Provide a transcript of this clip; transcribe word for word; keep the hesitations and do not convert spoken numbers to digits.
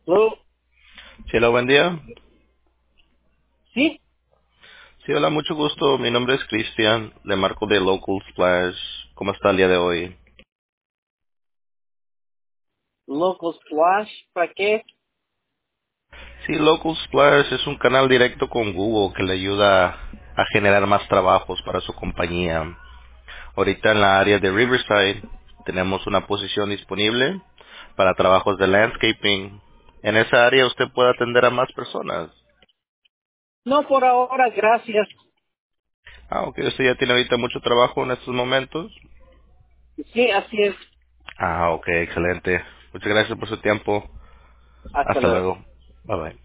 Hello. Sí, hola, buen día. Sí, Sí, hola, mucho gusto. Mi nombre es Cristian. Le marco de Local Splash. ¿Cómo está el día de hoy? Local Splash, ¿para qué? Sí, Local Splash es un canal directo con Google que le ayuda a generar más trabajos para su compañía. Ahorita en la área de Riverside tenemos una posición disponible para trabajos de landscaping. En esa área usted puede atender a más personas. No, por ahora, gracias. Ah, ok. ¿Usted ya tiene ahorita mucho trabajo en estos momentos? Sí, así es. Ah, ok. Excelente. Muchas gracias por su tiempo. Hasta Hasta luego. luego. Bye bye.